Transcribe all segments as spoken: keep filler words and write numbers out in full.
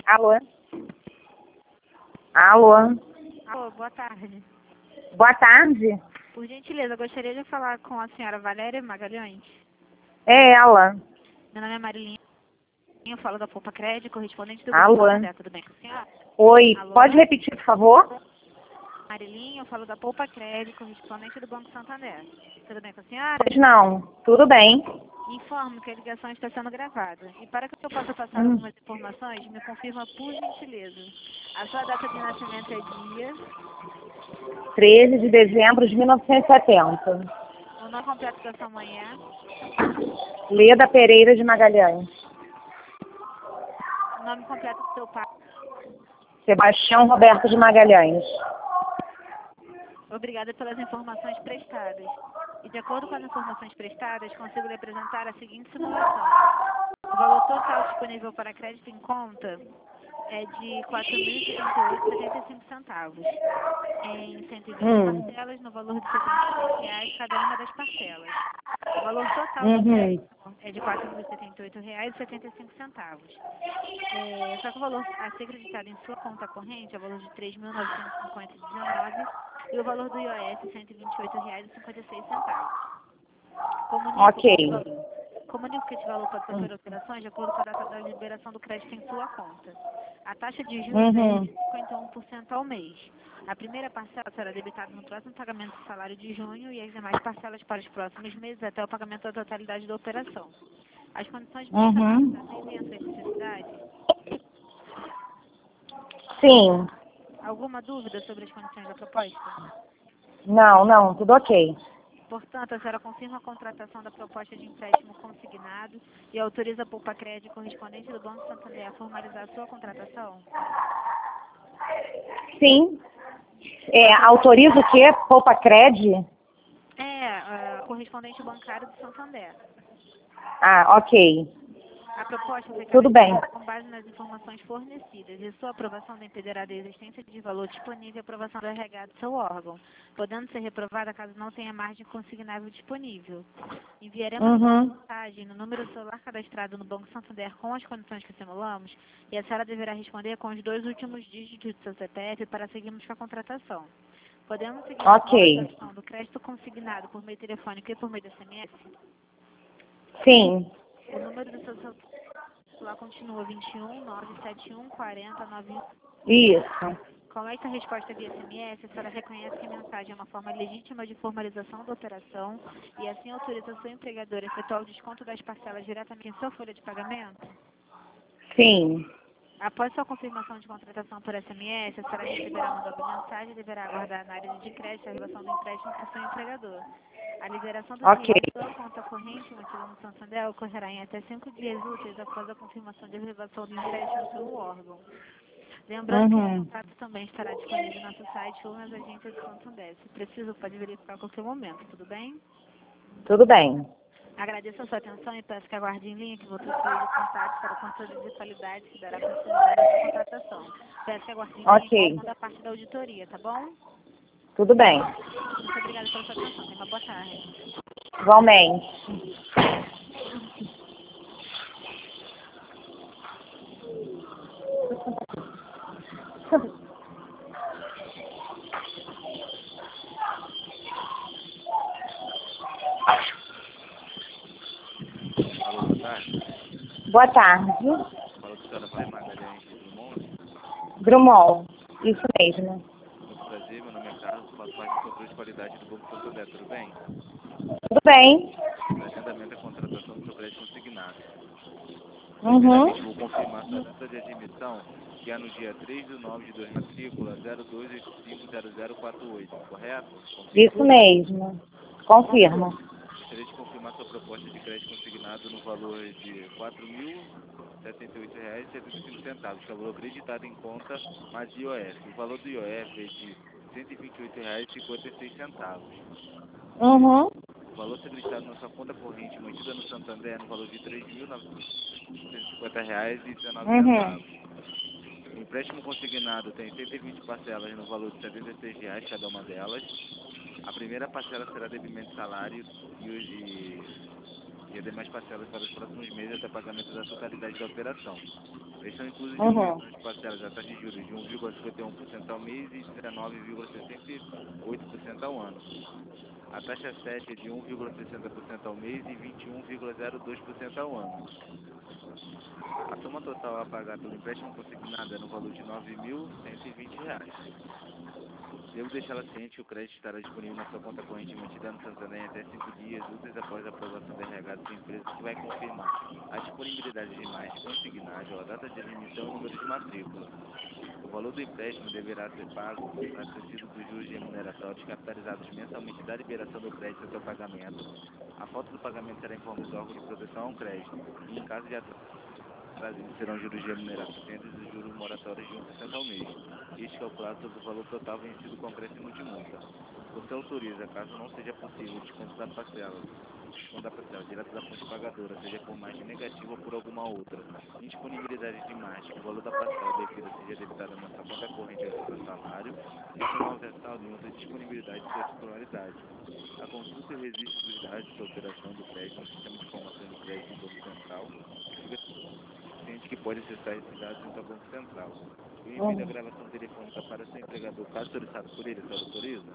Alô? Alô? Alô, boa tarde. Boa tarde. Por gentileza, eu gostaria de falar com a senhora Valéria Magalhães. É ela. Meu nome é Marilinha, eu falo da Poupa Crédito, correspondente do Banco Alô? Santander. Tudo bem com a senhora? Oi, Alô? pode repetir, por favor? Marilinha, eu falo da Poupa Crédito, correspondente do Banco Santander. Tudo bem com a senhora? Pois não, tudo bem. Informo que a ligação está sendo gravada. E para que eu possa passar Hum. algumas informações, me confirma por gentileza. A sua data de nascimento é dia, treze de dezembro de mil novecentos e setenta. o nome completo da sua mãe é, Leda Pereira de Magalhães. o nome completo do seu pai. Sebastião Roberto de Magalhães. Obrigada pelas informações prestadas. E de acordo com as informações prestadas, consigo lhe apresentar a seguinte simulação. O valor total disponível para crédito em conta é de quatro mil e setenta e oito reais e setenta e cinco centavos, em cento e vinte Hum. parcelas no valor de setenta e seis reais cada uma das parcelas. O valor total do Uhum. crédito é de quatro mil e setenta e oito reais e setenta e cinco centavos. É, só que o valor a ser acreditado em sua conta corrente é o valor de três mil novecentos e cinquenta reais e dezenove centavos e o valor do I O S cento e vinte e oito reais e cinquenta e seis centavos. Comunico Ok. que este valor, comunico que este valor pode sofrer alterações de acordo com a data da liberação do crédito em sua conta. A taxa de juros é Uhum. de cinquenta e um por cento ao mês. A primeira parcela será debitada no próximo pagamento do salário de junho e as demais parcelas para os próximos meses até o pagamento da totalidade da operação. As condições de pagamento Uhum. atendem às suas necessidades? Sim. Alguma dúvida sobre as condições da proposta? Não, não, tudo ok. Portanto, a senhora confirma a contratação da proposta de empréstimo consignado e autoriza a Poupa Crédito correspondente do Banco Santander a formalizar a sua contratação? Sim. É, autoriza o quê? Poupa Cred? É, ah, correspondente bancário do Santander. Ah, ok. A proposta foi Tudo bem. canalizada com base nas informações fornecidas e sua aprovação não impedirá da existência de valor disponível e aprovação do R H do seu órgão, podendo ser reprovada caso não tenha margem consignável disponível. Enviaremos uma Uhum. mensagem no número celular cadastrado no Banco Santander com as condições que simulamos e a senhora deverá responder com os dois últimos dígitos do seu C P F para seguirmos com a contratação. Podemos seguir com a Ok. contratação do crédito consignado por meio telefônico e por meio de S M S? Sim. O número do seu celular continua vinte e um, nove sete um, quarenta, noventa e um. Isso. Com esta resposta via S M S, a senhora reconhece que a mensagem é uma forma legítima de formalização da operação e assim autoriza a sua empregadora a efetuar o desconto das parcelas diretamente em sua folha de pagamento? Sim. Após sua confirmação de contratação por S M S, a senhora receberá uma nova mensagem e deverá aguardar a análise de crédito a relação do empréstimo por seu empregador. A liberação do Ok. dinheiro em sua conta corrente mantida no Santander ocorrerá em até cinco dias úteis após a confirmação de elevação do empréstimo pelo órgão. Lembrando que esse Uhum. contato também estará disponível em nosso site ou nas agências de Santander. Se preciso, pode verificar a qualquer momento, tudo bem? Tudo bem. Agradeço a sua atenção e peço que aguarde em linha que vou transferir os contatos para o controle de qualidade que dará continuidade à sua contratação. Peço que aguarde em linha que Ok. responda a parte da auditoria, tá bom? Tudo bem. Muito obrigada pela sua atenção. Tenha uma boa tarde. Igualmente. Alô, boa tarde. Boa tarde. Fala com a senhora Valéria Magalhães de Drummond. Drummond. Isso mesmo. Muito prazer, meu nome é Carlos, faço parte do controle de qualidade do Banco Santander, tudo bem? Tudo bem. Está em andamento a contratação do seu crédito consignado. Primeiramente, Uhum. vou confirmar sua data de admissão, que é no dia três de nove de dois mil, matrícula zero dois oito cinco zero zero quatro oito, correto? Isso Confirma? mesmo. Confirmo. Gostaria de confirmar sua proposta de crédito consignado no valor de quatro mil e setenta e oito reais e setenta e cinco centavos, que é o valor acreditado em conta mais I O S. O valor do I O S é de cento e vinte e oito reais e cinquenta e seis centavos. Uhum. O valor acreditado na sua conta corrente mantida no Santander é no valor de três mil novecentos e cinquenta reais e dezenove Uhum. centavos. O empréstimo consignado tem cento e vinte parcelas no valor de setenta e seis reais cada uma delas. A primeira parcela será debimento de salário e, o- e, e as demais parcelas para os próximos meses até pagamento da totalidade da operação. Estão inclusos de Uhum. as parcelas da taxa de juros de um vírgula cinquenta e um por cento ao mês e dezenove vírgula setenta e oito por cento ao ano. A taxa sete é de um vírgula sessenta por cento ao mês e vinte e um vírgula zero dois por cento ao ano. A soma total a pagar pelo empréstimo consignado é no valor de nove mil cento e vinte reais. Devo deixá-la ciente que o crédito estará disponível na sua conta corrente mantida no Santander em até cinco dias úteis após a aprovação do R H da sua empresa, que vai confirmar a disponibilidade de imagem consignada, a data de admissão e o número de matrícula. O valor do empréstimo deverá ser pago acrescido dos juros remuneratórios capitalizados mensalmente da liberação do crédito até o pagamento. A falta do pagamento será informada do órgão de proteção ao crédito e, em caso de atraso, serão juros remuneratórios e juros moratórios de um por cento ao mês. Este calculado sobre o valor total vencido com acréscimo de multa. Você autoriza, caso não seja possível, o desconto da parcela, desconto da parcela direto da fonte pagadora, seja por margem negativa ou por alguma outra. Indisponibilidade de margem, que o valor da parcela devida seja debitada na sua conta corrente ao seu salário, e se não houver saldo em outra disponibilidade de sua titularidade. A consulta e registro dos dados da operação do crédito no Sistema de Informações de Crédito do Banco Central, que pode acessar esses dados junto ao Banco Central. O envio da gravação telefônica para seu empregador, caso solicitado por ele, você autoriza?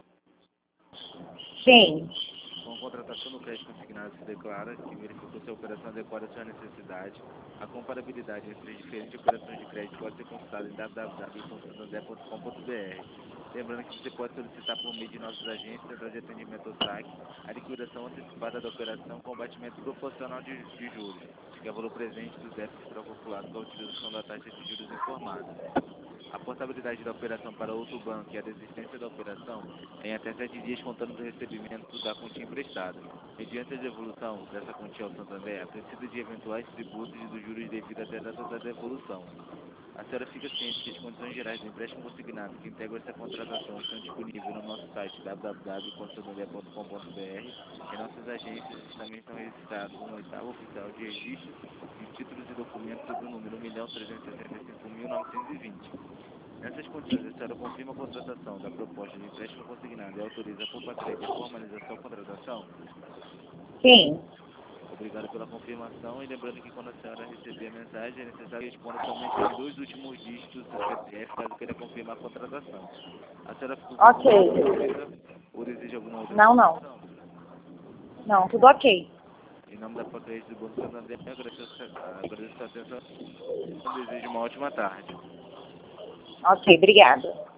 Sim. Com a contratação do crédito consignado, se declara que verificou se a operação adequada à sua necessidade. A comparabilidade entre as diferentes operações de crédito pode ser consultada em w w w ponto santander ponto com ponto b r. Lembrando que você pode solicitar por meio de nossas agências, central de atendimento ou S A C, a liquidação antecipada da operação com batimento proporcional de, de juros, que é o valor presente do débito que será calculado com a utilização da taxa de juros informada. A portabilidade da operação para outro banco e a desistência da operação é em até sete dias contando do recebimento da quantia emprestada. Mediante a devolução dessa quantia ao Santander, a precisa de eventuais tributos e dos juros devidos até a data da devolução. A senhora fica ciente que as condições gerais do empréstimo consignado que integram essa contratação estão disponíveis no nosso site w w w ponto santander ponto com ponto b r e nossas agências também estão registradas no oitavo oficial de registro de títulos e documentos sob o número um milhão trezentos e sessenta e cinco mil novecentos e vinte. Nessas condições, a senhora confirma a contratação da proposta de empréstimo consignado e autoriza por patente a formalização da contratação? Sim. Obrigado pela confirmação e lembrando que quando a senhora receber a mensagem é necessário responder somente os dois últimos dígitos do C P F caso queira confirmar a contratação. A senhora ficou com Ok. alguma dúvida ou deseja alguma outra Não, não. informação? Não, tudo ok. Em nome da patente do Banco Santander, agradeço, agradeço a sua atenção e desejo uma ótima tarde. Ok, obrigada.